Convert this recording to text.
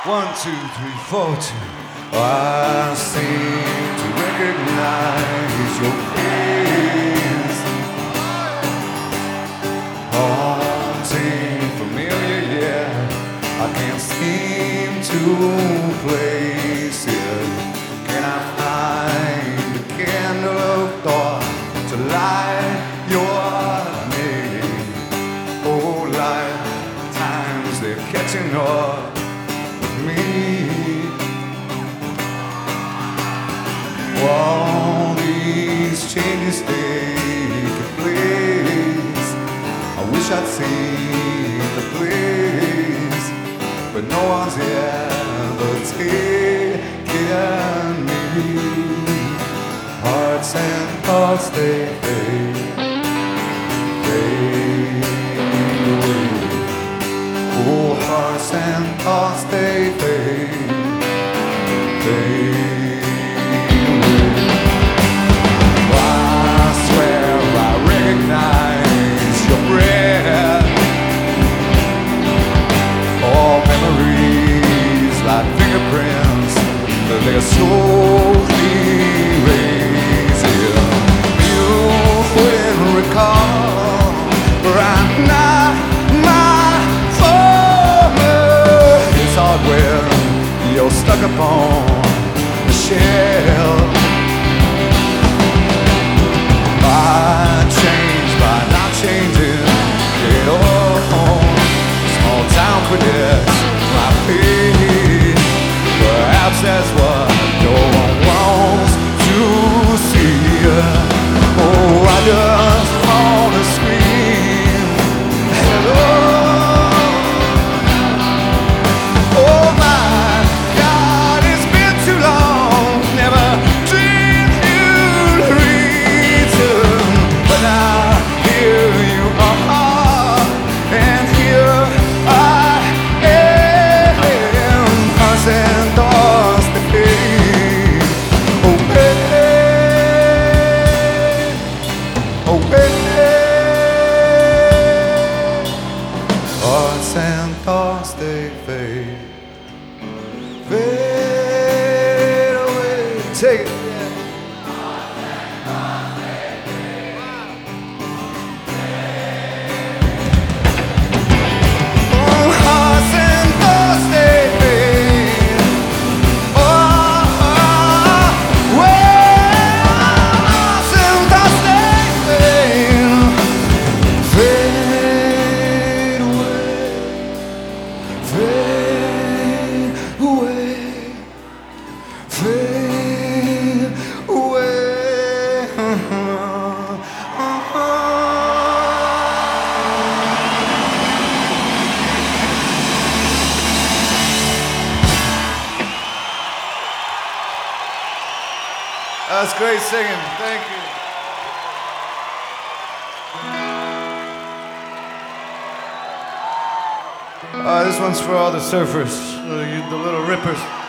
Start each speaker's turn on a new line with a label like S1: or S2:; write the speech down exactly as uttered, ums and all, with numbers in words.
S1: One, two, three, four, two. I seem to recognize your face, haunting, familiar, yeah. I can't seem to place it. Can I find a candle of thought to light your name? Oh, lifetimes they're catching up me. All these changes take place. I wish I'd seen the place, but no one's ever taken me. Hearts and thoughts, they fade, fade away. Oh, hearts and thoughts, they fade, fade away. I swear I recognize your breath. All memories like fingerprints, they're slowly erasing. You will recall, right now. Where you're stuck upon the shell. I change by not changing at all. Small town predicts my fate. Perhaps that's what no one wants to see. Oh, I just wanna scream hello. Hearts and thoughts, they fade, fade away. Take it. Hearts and thoughts, they fade, fade. Oh, hearts and thoughts, they fade. Oh, oh, well, hearts and thoughts, they fade, fade. Fade away, fade away. That's great singing. Thank you. Uh, this one's for all the surfers, the, the little rippers.